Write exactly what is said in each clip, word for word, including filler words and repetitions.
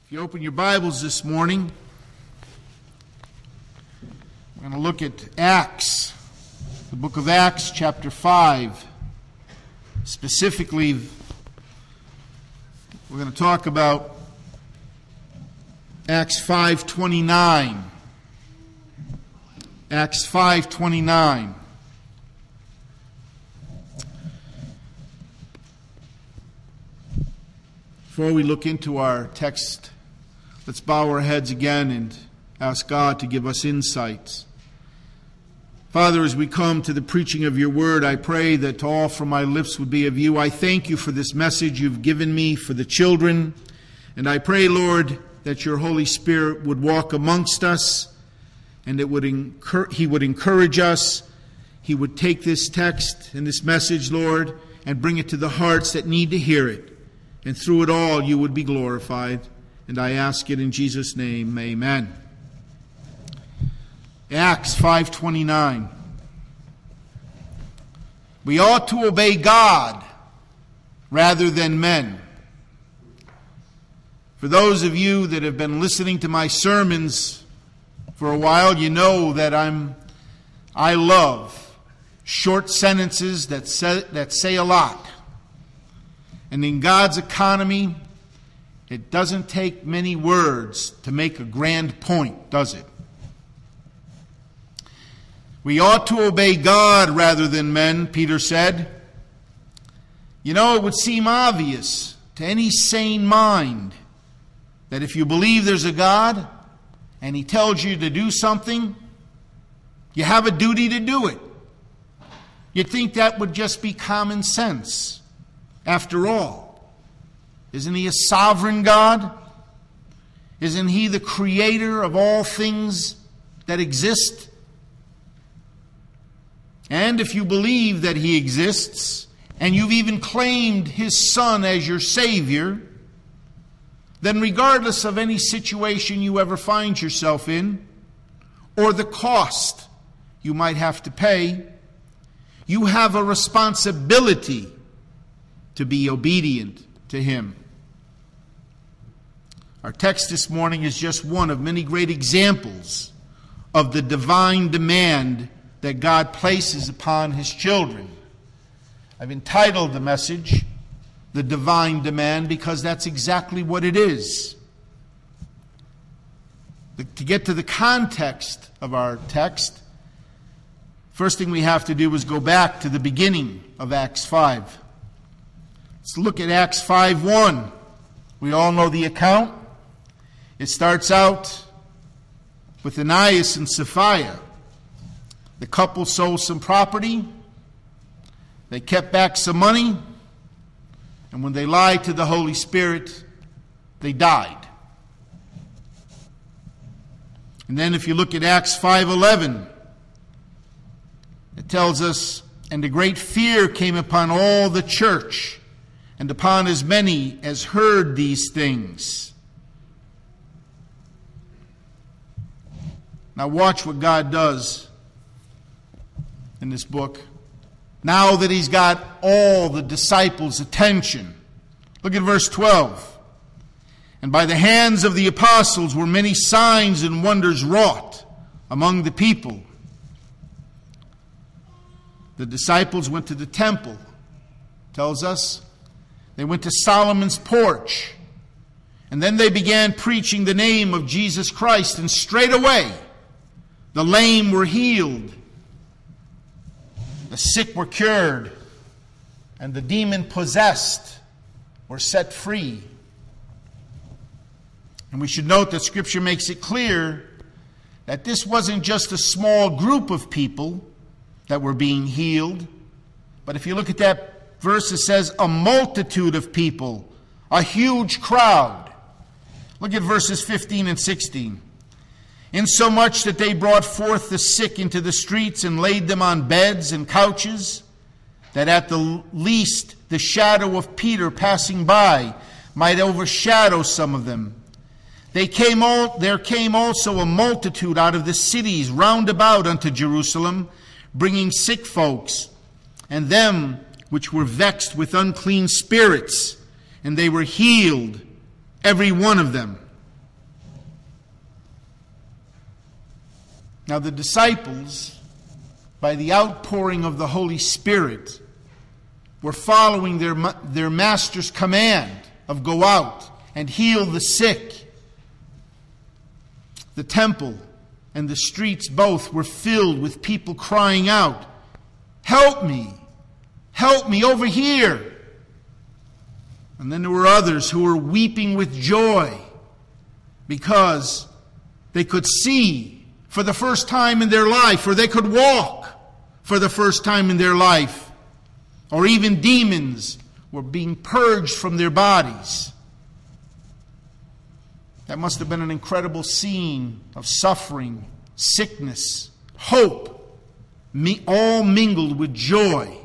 If you open your Bibles this morning, we're going to look at Acts, the book of Acts, chapter five. Specifically, we're going to talk about Acts five twenty-nine. Acts five twenty-nine. Before we look into our text, let's bow our heads again and ask God to give us insights. Father, as we come to the preaching of your word, I pray that all from my lips would be of you. I thank you for this message you've given me for the children. And I pray, Lord, that your Holy Spirit would walk amongst us and it would encourage, he would encourage us. He would take this text and this message, Lord, and bring it to the hearts that need to hear it. And through it all, you would be glorified. And I ask it in Jesus' name, amen. Acts five twenty-nine. We ought to obey God rather than men. For those of you that have been listening to my sermons for a while, you know that I'm I love short sentences that say, that say a lot. And in God's economy, it doesn't take many words to make a grand point, does it? We ought to obey God rather than men, Peter said. You know, it would seem obvious to any sane mind that if you believe there's a God and he tells you to do something, you have a duty to do it. You'd think that would just be common sense. After all, isn't he a sovereign God? Isn't he the creator of all things that exist? And if you believe that he exists, and you've even claimed his Son as your Savior, then regardless of any situation you ever find yourself in, or the cost you might have to pay, you have a responsibility to be obedient to him. Our text this morning is just one of many great examples of the divine demand that God places upon his children. I've entitled the message, The Divine Demand, because that's exactly what it is. To get to the context of our text, first thing we have to do is go back to the beginning of Acts five. Let's look at Acts five one. We all know the account. It starts out with Ananias and Sapphira. The couple sold some property. They kept back some money. And when they lied to the Holy Spirit, they died. And then if you look at Acts five eleven, it tells us, and a great fear came upon all the church, and upon as many as heard these things. Now watch what God does in this book. Now that he's got all the disciples' attention. Look at verse twelve. And by the hands of the apostles were many signs and wonders wrought among the people. The disciples went to the temple, tells us. They went to Solomon's porch. And then they began preaching the name of Jesus Christ. And straightway, the lame were healed. The sick were cured. And the demon-possessed were set free. And we should note that Scripture makes it clear that this wasn't just a small group of people that were being healed. But if you look at that verse, it says a multitude of people, a huge crowd. Look at verses fifteen and sixteen. Insomuch that they brought forth the sick into the streets and laid them on beds and couches, that at the least the shadow of Peter passing by might overshadow some of them. They came all, there came also a multitude out of the cities round about unto Jerusalem, bringing sick folks, and them which were vexed with unclean spirits, and they were healed, every one of them. Now the disciples, by the outpouring of the Holy Spirit, were following their, their master's command of go out and heal the sick. The temple and the streets both were filled with people crying out, "Help me! Help me over here!" And then there were others who were weeping with joy because they could see for the first time in their life, or they could walk for the first time in their life, or even demons were being purged from their bodies. That must have been an incredible scene of suffering, sickness, hope, all mingled with joy.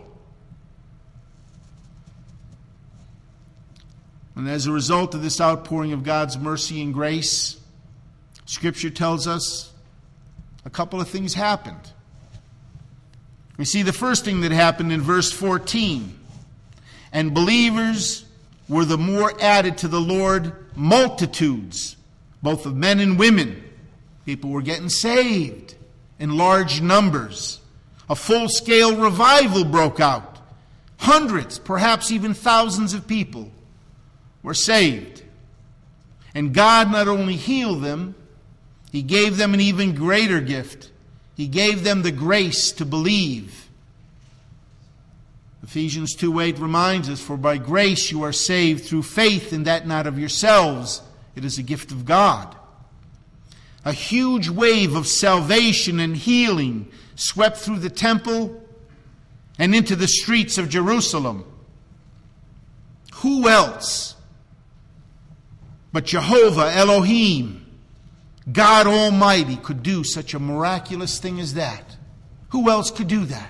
And as a result of this outpouring of God's mercy and grace, Scripture tells us a couple of things happened. We see the first thing that happened in verse fourteen. And believers were the more added to the Lord multitudes, both of men and women. People were getting saved in large numbers. A full-scale revival broke out. Hundreds, perhaps even thousands of people were saved. And God not only healed them, He gave them an even greater gift. He gave them the grace to believe. Ephesians two eight reminds us, "For by grace you are saved through faith, and that not of yourselves. It is a gift of God." A huge wave of salvation and healing swept through the temple and into the streets of Jerusalem. Who else but Jehovah Elohim, God Almighty, could do such a miraculous thing as that? Who else could do that?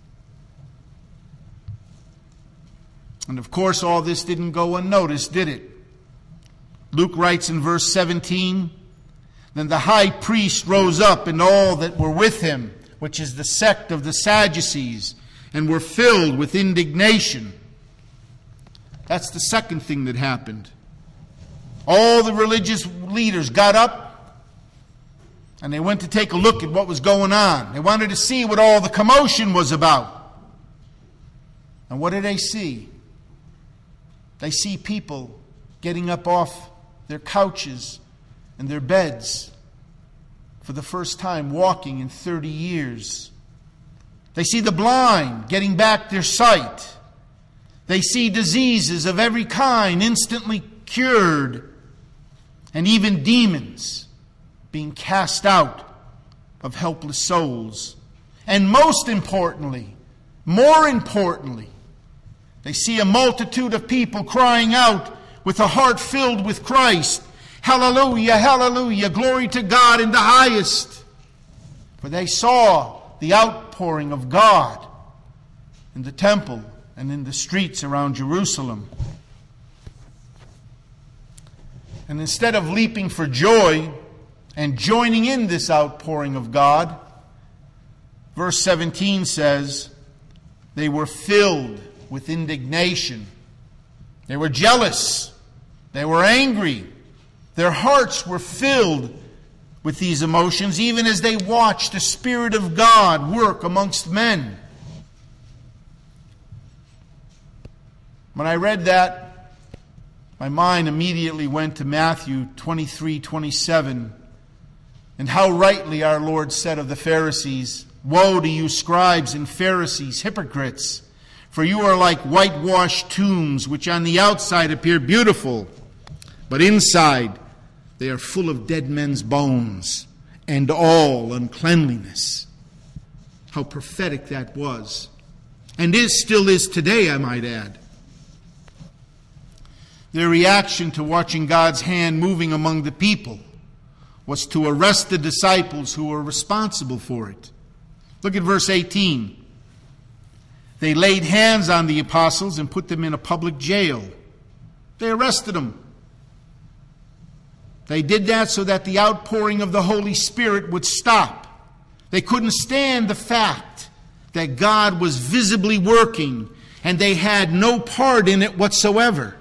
And of course, all this didn't go unnoticed, did it? Luke writes in verse seventeen, "Then the high priest rose up, and all that were with him, which is the sect of the Sadducees, and were filled with indignation." That's the second thing that happened. All the religious leaders got up, and they went to take a look at what was going on. They wanted to see what all the commotion was about. And what did they see? They see people getting up off their couches and their beds for the first time, walking in thirty years. They see the blind getting back their sight. They see diseases of every kind instantly cured, and even demons being cast out of helpless souls. And most importantly, more importantly, they see a multitude of people crying out with a heart filled with Christ, "Hallelujah, hallelujah, glory to God in the highest." For they saw the outpouring of God in the temple and in the streets around Jerusalem. And instead of leaping for joy and joining in this outpouring of God, verse seventeen says, they were filled with indignation. They were jealous. They were angry. Their hearts were filled with these emotions, even as they watched the Spirit of God work amongst men. When I read that, my mind immediately went to Matthew twenty-three twenty-seven, and how rightly our Lord said of the Pharisees, "Woe to you, scribes and Pharisees, hypocrites! For you are like whitewashed tombs, which on the outside appear beautiful, but inside they are full of dead men's bones and all uncleanliness." How prophetic that was. And is still is today, I might add. Their reaction to watching God's hand moving among the people was to arrest the disciples who were responsible for it. Look at verse eighteen. They laid hands on the apostles and put them in a public jail. They arrested them. They did that so that the outpouring of the Holy Spirit would stop. They couldn't stand the fact that God was visibly working, and they had no part in it whatsoever.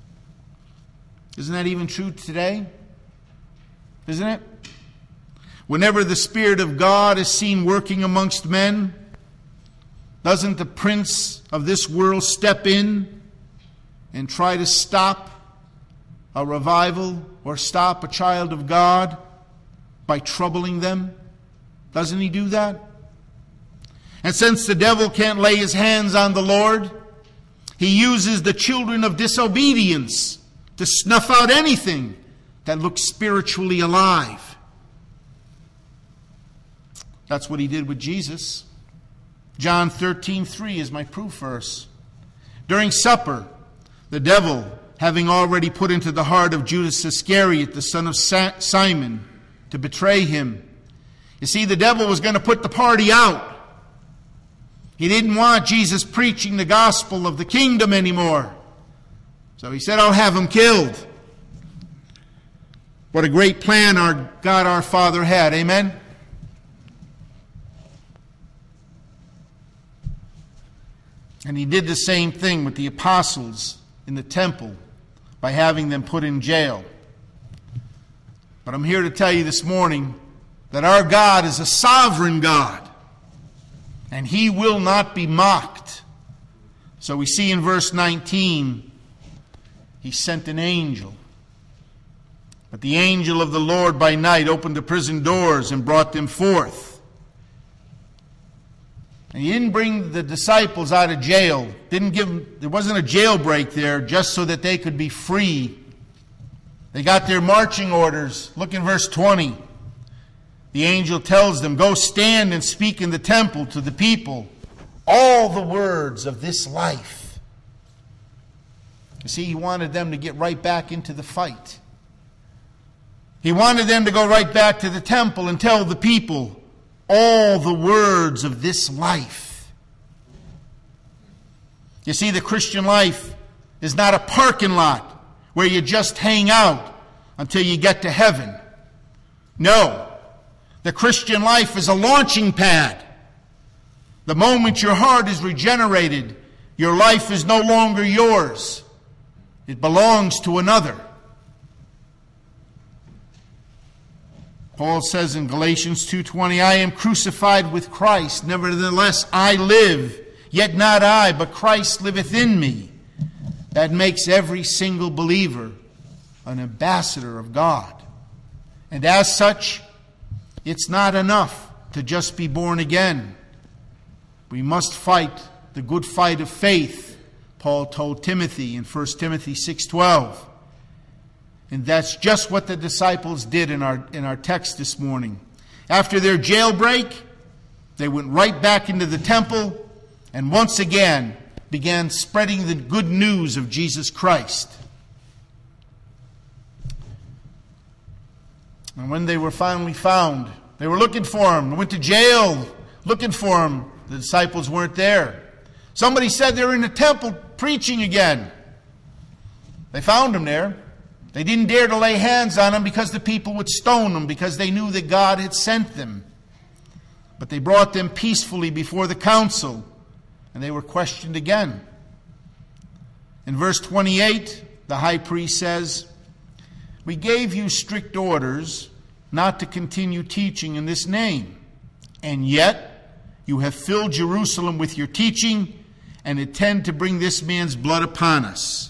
Isn't that even true today? Isn't it? Whenever the Spirit of God is seen working amongst men, doesn't the prince of this world step in and try to stop a revival or stop a child of God by troubling them? Doesn't he do that? And since the devil can't lay his hands on the Lord, he uses the children of disobedience to snuff out anything that looks spiritually alive. That's what he did with Jesus. John thirteen three is my proof verse. During supper, the devil, having already put into the heart of Judas Iscariot, the son of Simon, to betray him. You see, the devil was going to put the party out. He didn't want Jesus preaching the gospel of the kingdom anymore. So he said, I'll have him killed. What a great plan our God our Father had. Amen? And he did the same thing with the apostles in the temple by having them put in jail. But I'm here to tell you this morning that our God is a sovereign God, and he will not be mocked. So we see in verse nineteen, he sent an angel. But the angel of the Lord by night opened the prison doors and brought them forth. And he didn't bring the disciples out of jail. Didn't give them, there wasn't a jailbreak there just so that they could be free. They got their marching orders. Look in verse twenty. The angel tells them, go stand and speak in the temple to the people all the words of this life. You see, he wanted them to get right back into the fight. He wanted them to go right back to the temple and tell the people all the words of this life. You see, the Christian life is not a parking lot where you just hang out until you get to heaven. No. The Christian life is a launching pad. The moment your heart is regenerated, your life is no longer yours. It belongs to another. Paul says in Galatians two twenty, I am crucified with Christ. Nevertheless, I live. Yet not I, but Christ liveth in me. That makes every single believer an ambassador of God. And as such, it's not enough to just be born again. We must fight the good fight of faith, Paul told Timothy in First Timothy six twelve. And that's just what the disciples did in our, in our text this morning. After their jailbreak, they went right back into the temple and once again began spreading the good news of Jesus Christ. And when they were finally found, they were looking for him. They went to jail looking for him. The disciples weren't there. Somebody said they were in the temple preaching again. They found him there. They didn't dare to lay hands on him because the people would stone them, because they knew that God had sent them. But they brought them peacefully before the council, and they were questioned again. In verse twenty-eight, the high priest says, we gave you strict orders not to continue teaching in this name, and yet you have filled Jerusalem with your teaching and intend to bring this man's blood upon us.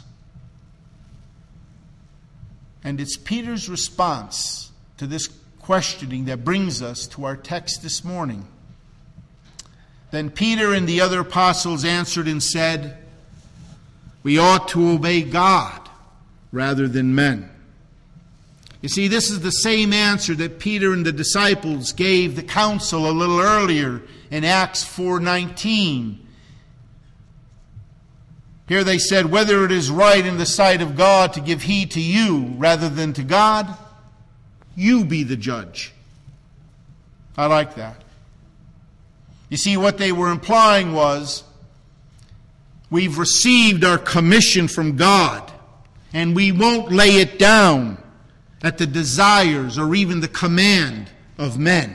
And it's Peter's response to this questioning that brings us to our text this morning. Then Peter and the other apostles answered and said, we ought to obey God rather than men. You see, this is the same answer that Peter and the disciples gave the council a little earlier in Acts four nineteen. Here they said, whether it is right in the sight of God to give heed to you rather than to God, you be the judge. I like that. You see, what they were implying was, we've received our commission from God, and we won't lay it down at the desires or even the command of men.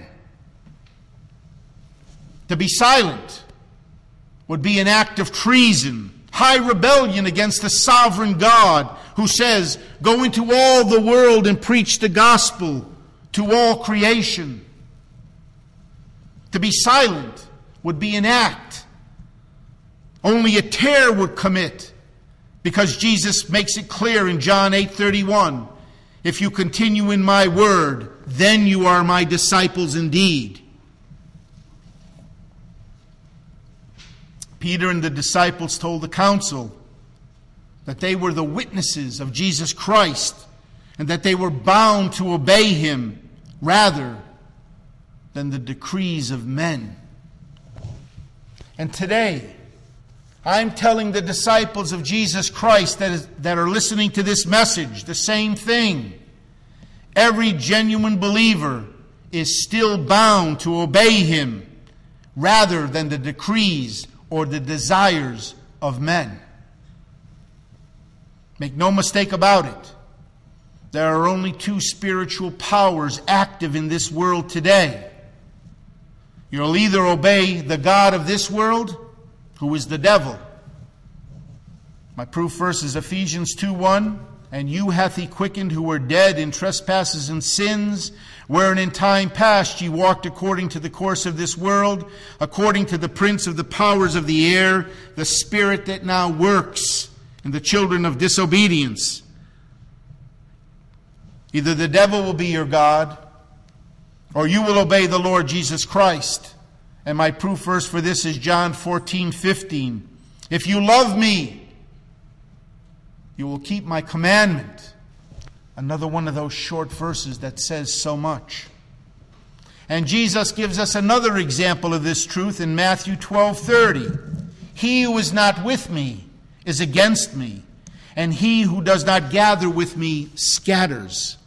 To be silent would be an act of treason, high rebellion against the sovereign God who says, go into all the world and preach the gospel to all creation. To be silent would be an act. Only a terror would commit, because Jesus makes it clear in John eight thirty-one, if you continue in my word, then you are my disciples indeed. Peter and the disciples told the council that they were the witnesses of Jesus Christ and that they were bound to obey him rather than the decrees of men. And today, I'm telling the disciples of Jesus Christ that, is, that are listening to this message the same thing. Every genuine believer is still bound to obey him rather than the decrees or the desires of men. Make no mistake about it. There are only two spiritual powers active in this world today. You'll either obey the God of this world, who is the devil. My proof verse is Ephesians two one. And you hath he quickened who were dead in trespasses and sins, wherein in time past ye walked according to the course of this world, according to the prince of the powers of the air, the spirit that now works in the children of disobedience. Either the devil will be your God, or you will obey the Lord Jesus Christ. And my proof verse for this is John fourteen fifteen. If you love me, you will keep my commandment. Another one of those short verses that says so much. And Jesus gives us another example of this truth in Matthew twelve thirty. He who is not with me is against me, and he who does not gather with me scatters.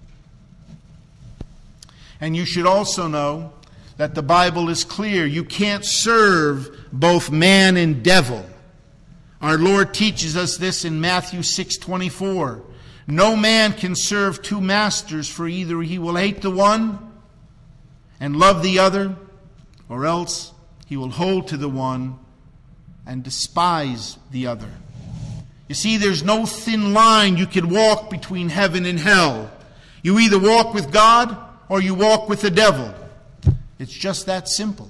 And you should also know that the Bible is clear. You can't serve both man and devil. Our Lord teaches us this in Matthew six twenty-four. No man can serve two masters, for either he will hate the one and love the other, or else he will hold to the one and despise the other. You see, there's no thin line you can walk between heaven and hell. You either walk with God or you walk with the devil. It's just that simple.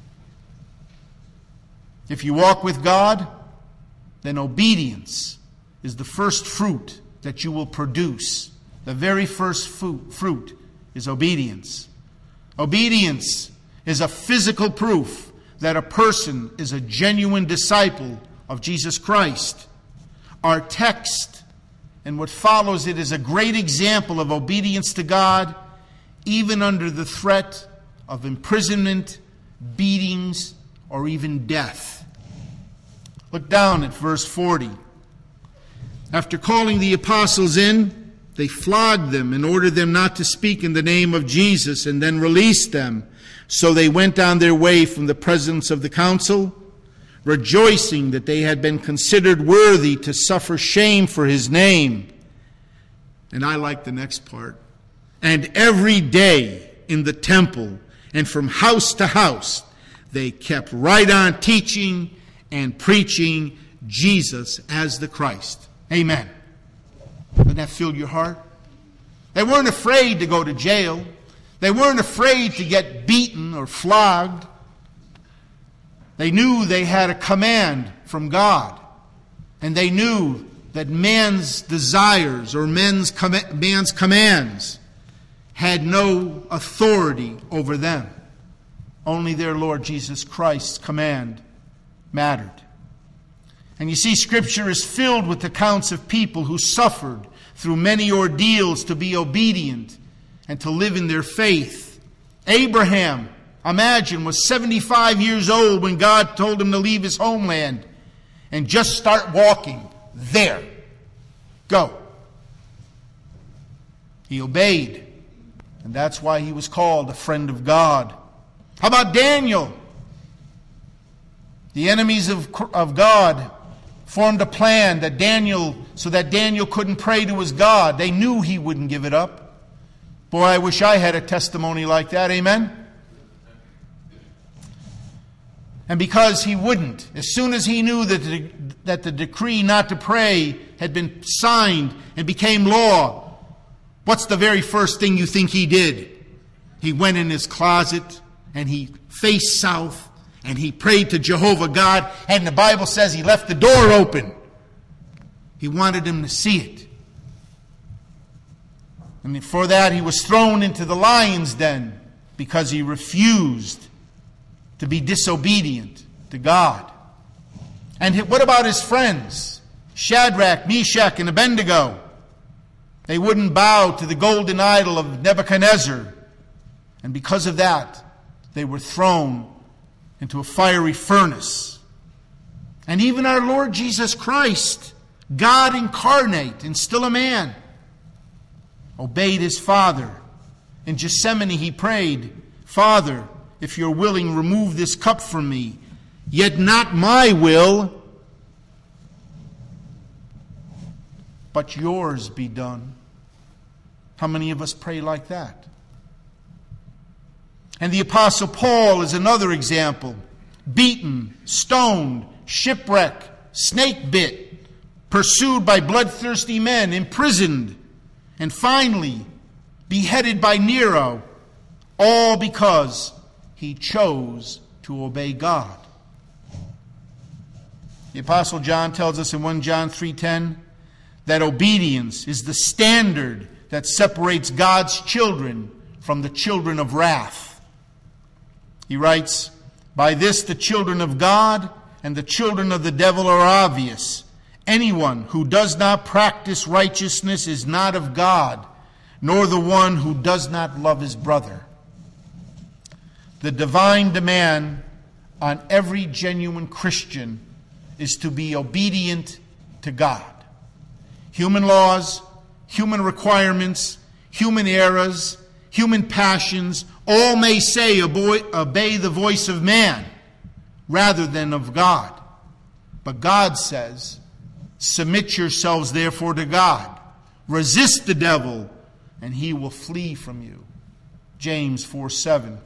If you walk with God, then obedience is the first fruit that you will produce. The very first fruit is obedience. Obedience is a physical proof that a person is a genuine disciple of Jesus Christ. Our text and what follows it is a great example of obedience to God, even under the threat of imprisonment, beatings, or even death. Look down at verse forty. After calling the apostles in, they flogged them and ordered them not to speak in the name of Jesus, and then released them. So they went on their way from the presence of the council, rejoicing that they had been considered worthy to suffer shame for his name. And I like the next part. And every day in the temple and from house to house, they kept right on teaching and preaching Jesus as the Christ. Amen. Doesn't that fill your heart? They weren't afraid to go to jail. They weren't afraid to get beaten or flogged. They knew they had a command from God. And they knew that man's desires or men's, com- man's commands had no authority over them. Only their Lord Jesus Christ's command mattered. And you see, Scripture is filled with accounts of people who suffered through many ordeals to be obedient and to live in their faith. Abraham, imagine, was seventy-five years old when God told him to leave his homeland and just start walking there. Go. He obeyed, and that's why he was called a friend of God. How about Daniel? The enemies of, of God formed a plan that Daniel, so that Daniel couldn't pray to his God. They knew he wouldn't give it up. Boy, I wish I had a testimony like that. Amen? And because he wouldn't, as soon as he knew that the, that the decree not to pray had been signed and became law, what's the very first thing you think he did? He went in his closet and he faced south, and he prayed to Jehovah God, and the Bible says he left the door open. He wanted him to see it. And for that he was thrown into the lion's den because he refused to be disobedient to God. And what about his friends? Shadrach, Meshach, and Abednego. They wouldn't bow to the golden idol of Nebuchadnezzar. And because of that, they were thrown into a fiery furnace. And even our Lord Jesus Christ, God incarnate and still a man, obeyed his Father. In Gethsemane he prayed, Father, if you're willing, remove this cup from me. Yet not my will, but yours be done. How many of us pray like that? And the Apostle Paul is another example. Beaten, stoned, shipwrecked, snake bit, pursued by bloodthirsty men, imprisoned, and finally beheaded by Nero, all because he chose to obey God. The Apostle John tells us in First John three ten that obedience is the standard that separates God's children from the children of wrath. He writes, by this the children of God and the children of the devil are obvious. Anyone who does not practice righteousness is not of God, nor the one who does not love his brother. The divine demand on every genuine Christian is to be obedient to God. Human laws, human requirements, human errors, human passions, all may say obey the voice of man rather than of God. But God says, submit yourselves therefore to God. Resist the devil, and he will flee from you. James four seven.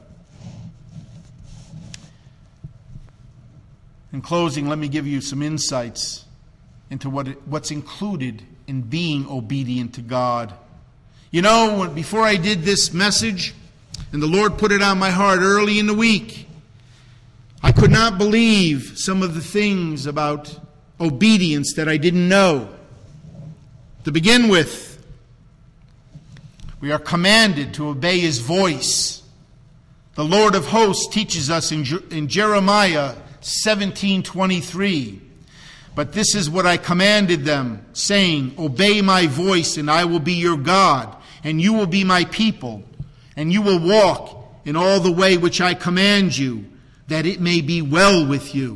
In closing, let me give you some insights into what it, what's included in being obedient to God. You know, when, before I did this message, and the Lord put it on my heart early in the week, I could not believe some of the things about obedience that I didn't know. To begin with, we are commanded to obey his voice. The Lord of hosts teaches us in, in Jeremiah seventeen twenty-three. But this is what I commanded them, saying, obey my voice, and I will be your God, and you will be my people, and you will walk in all the way which I command you, that it may be well with you.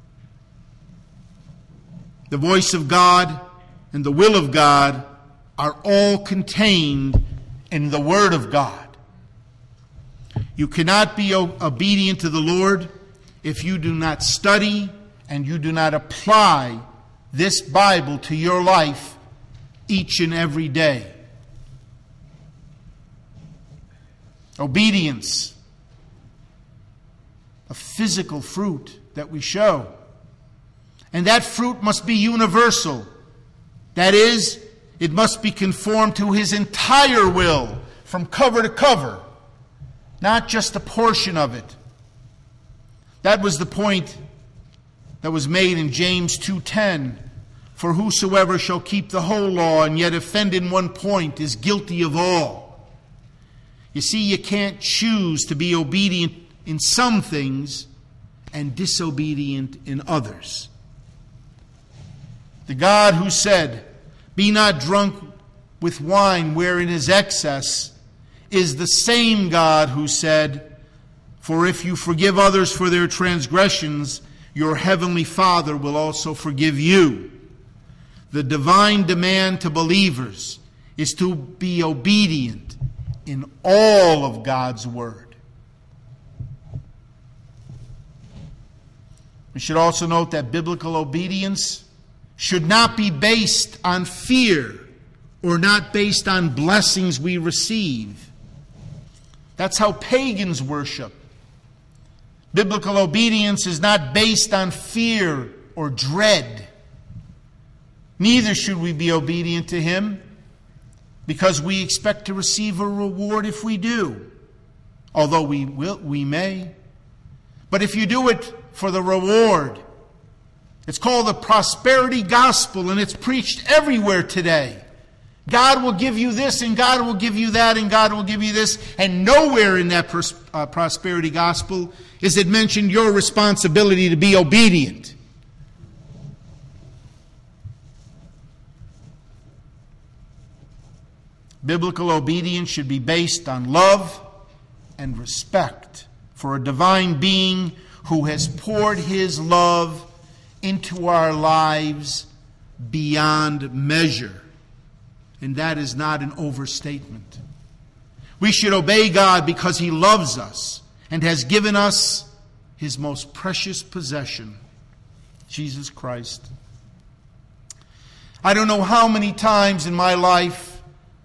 The voice of God and the will of God are all contained in the Word of God. You cannot be obedient to the Lord if you do not study and you do not apply this Bible to your life each and every day. Obedience, a physical fruit that we show. And that fruit must be universal. That is, it must be conformed to his entire will, from cover to cover, not just a portion of it. That was the point that was made in James two ten. For whosoever shall keep the whole law and yet offend in one point is guilty of all. You see, you can't choose to be obedient in some things and disobedient in others. The God who said, be not drunk with wine wherein is excess, is the same God who said, for if you forgive others for their transgressions, your heavenly Father will also forgive you. The divine demand to believers is to be obedient in all of God's Word. We should also note that biblical obedience should not be based on fear or not based on blessings we receive. That's how pagans worship. Biblical obedience is not based on fear or dread. Neither should we be obedient to him because we expect to receive a reward if we do. although we will, we may. But if you do it for the reward, it's called the prosperity gospel, and it's preached everywhere today. God will give you this, and God will give you that, and God will give you this. And nowhere in that pros- uh, prosperity gospel is it mentioned your responsibility to be obedient. Biblical obedience should be based on love and respect for a divine being who has poured His love into our lives beyond measure. And that is not an overstatement. We should obey God because He loves us and has given us His most precious possession, Jesus Christ. I don't know how many times in my life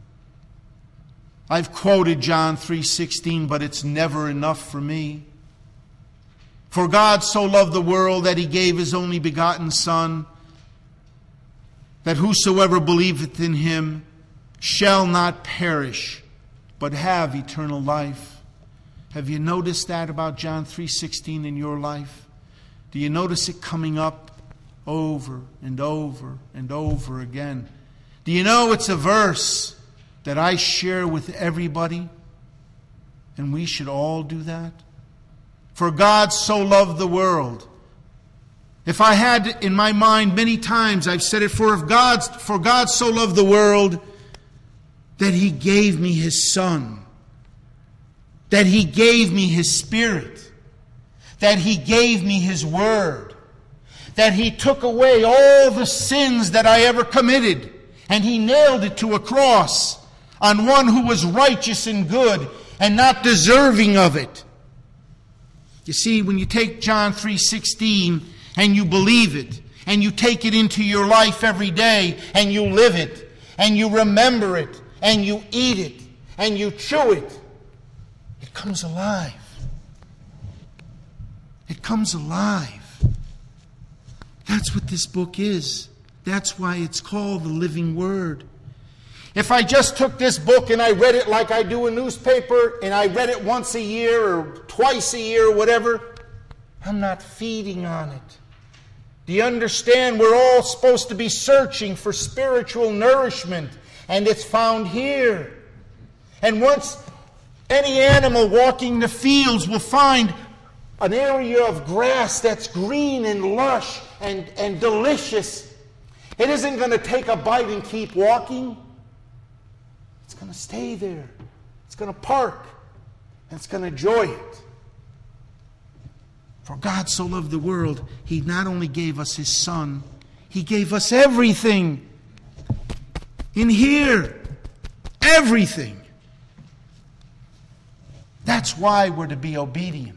I've quoted John three sixteen, but it's never enough for me. For God so loved the world that He gave His only begotten Son, that whosoever believeth in Him shall not perish, but have eternal life. Have you noticed that about John three sixteen in your life? Do you notice it coming up over and over and over again? Do you know it's a verse that I share with everybody? And we should all do that. For God so loved the world. If I had in my mind many times, I've said it, for if God, for God so loved the world that He gave me His Son, that He gave me His Spirit, that He gave me His Word, that He took away all the sins that I ever committed, and He nailed it to a cross on one who was righteous and good and not deserving of it. You see, when you take John three sixteen and you believe it, and you take it into your life every day, and you live it, and you remember it, and you eat it, and you chew it, it comes alive. It comes alive. That's what this book is. That's why it's called the Living Word. If I just took this book and I read it like I do a newspaper, and I read it once a year or twice a year or whatever, I'm not feeding on it. Do you understand? We're all supposed to be searching for spiritual nourishment, and it's found here. And once any animal walking the fields will find an area of grass that's green and lush and, and delicious, it isn't going to take a bite and keep walking. It's going to stay there. It's going to park. And it's going to enjoy it. For God so loved the world, He not only gave us His Son, He gave us everything. In here. Everything. That's why we're to be obedient.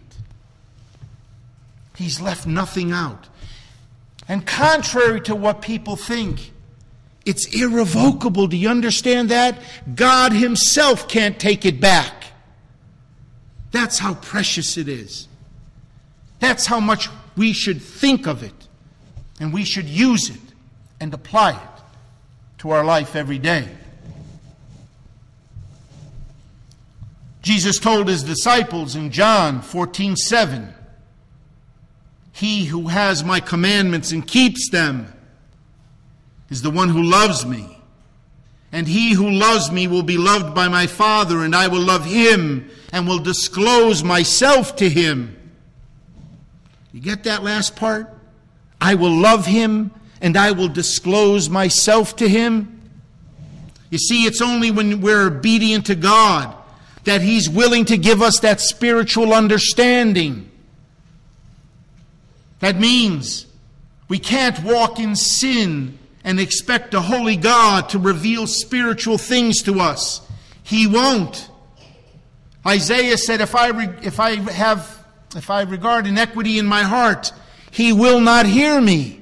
He's left nothing out. And contrary to what people think, it's irrevocable. Do you understand that? God Himself can't take it back. That's how precious it is. That's how much we should think of it. And we should use it and apply it to our life every day. Jesus told His disciples in John fourteen seven, "He who has my commandments and keeps them is the one who loves me. And he who loves me will be loved by my Father, and I will love him and will disclose myself to him." You get that last part? I will love him and I will disclose myself to him. You see, it's only when we're obedient to God that He's willing to give us that spiritual understanding. That means we can't walk in sin and expect a holy God to reveal spiritual things to us. He won't. Isaiah said, if I re- if I have if I regard iniquity in my heart, He will not hear me.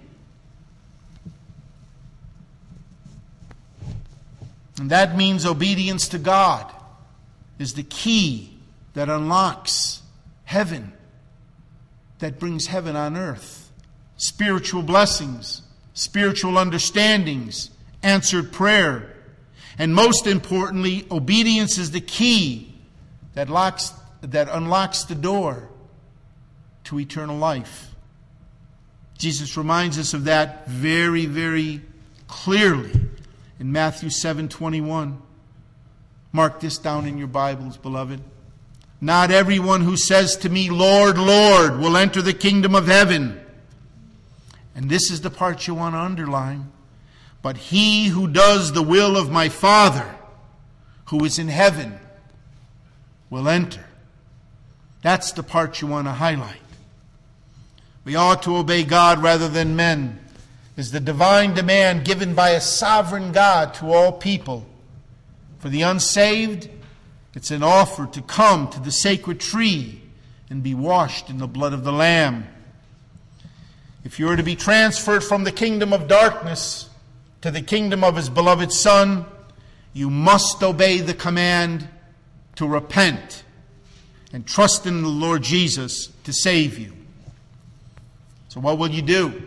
And that means obedience to God is the key that unlocks heaven, that brings heaven on earth. Spiritual blessings, spiritual understandings, answered prayer. And most importantly, obedience is the key that locks that unlocks the door to eternal life. Jesus reminds us of that very, very clearly in Matthew seven twenty-one. Mark this down in your Bibles, beloved. Not everyone who says to me, Lord, Lord, will enter the kingdom of heaven. And this is the part you want to underline. But he who does the will of my Father, who is in heaven, will enter. That's the part you want to highlight. We ought to obey God rather than men, is the divine demand given by a sovereign God to all people. For the unsaved, it's an offer to come to the sacred tree and be washed in the blood of the Lamb. If you are to be transferred from the kingdom of darkness to the kingdom of His beloved Son, you must obey the command to repent and trust in the Lord Jesus to save you. So what will you do?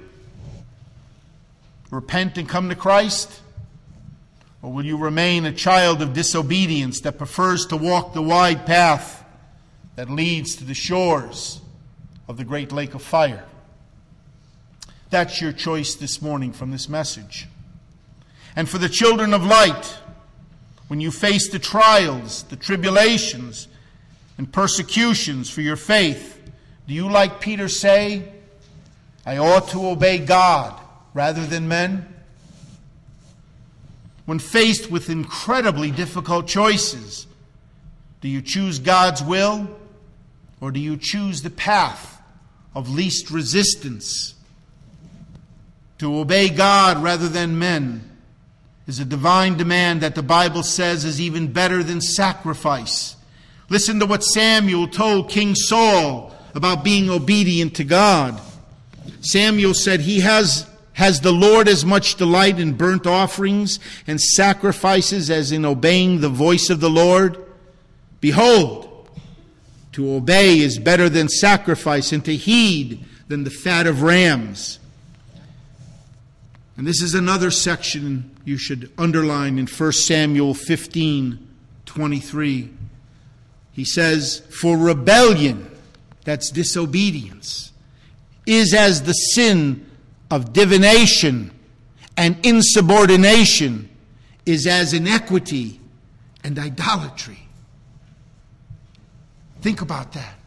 Repent and come to Christ? Or will you remain a child of disobedience that prefers to walk the wide path that leads to the shores of the great lake of fire? That's your choice this morning from this message. And for the children of light, when you face the trials, the tribulations, and persecutions for your faith, do you, like Peter, say, I ought to obey God rather than men? When faced with incredibly difficult choices, do you choose God's will, or do you choose the path of least resistance? To obey God rather than men is a divine demand that the Bible says is even better than sacrifice. Listen to what Samuel told King Saul about being obedient to God. Samuel said, He has, has the Lord as much delight in burnt offerings and sacrifices as in obeying the voice of the Lord? Behold, to obey is better than sacrifice, and to heed than the fat of rams. And this is another section you should underline in First Samuel fifteen twenty-three. He says, for rebellion, that's disobedience, is as the sin of divination, and insubordination is as iniquity and idolatry. Think about that.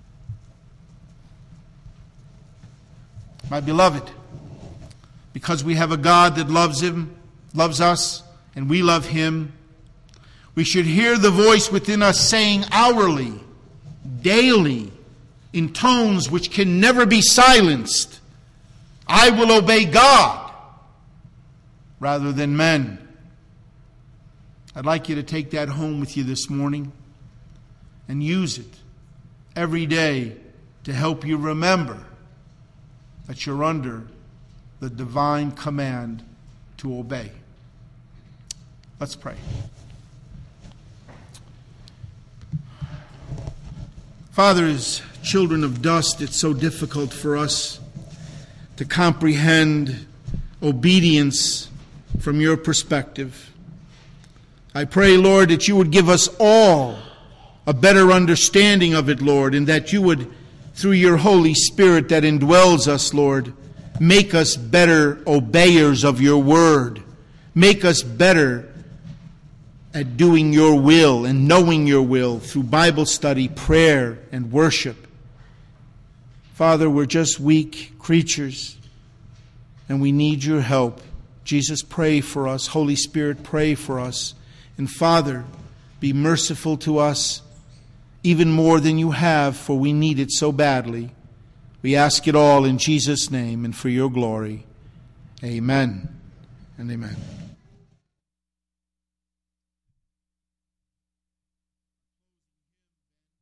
My beloved, because we have a God that loves him, loves us, and we love him, we should hear the voice within us saying hourly, daily, in tones which can never be silenced, I will obey God rather than men. I'd like you to take that home with you this morning and use it every day to help you remember that you're under the divine command to obey. Let's pray. Father, as children of dust, it's so difficult for us to comprehend obedience from your perspective. I pray, Lord, that you would give us all a better understanding of it, Lord, and that you would, through your Holy Spirit that indwells us, Lord, make us better obeyers of your word. Make us better at doing your will and knowing your will through Bible study, prayer, and worship. Father, we're just weak creatures, and we need your help. Jesus, pray for us. Holy Spirit, pray for us. And Father, be merciful to us even more than you have, for we need it so badly. We ask it all in Jesus' name and for your glory. Amen and amen.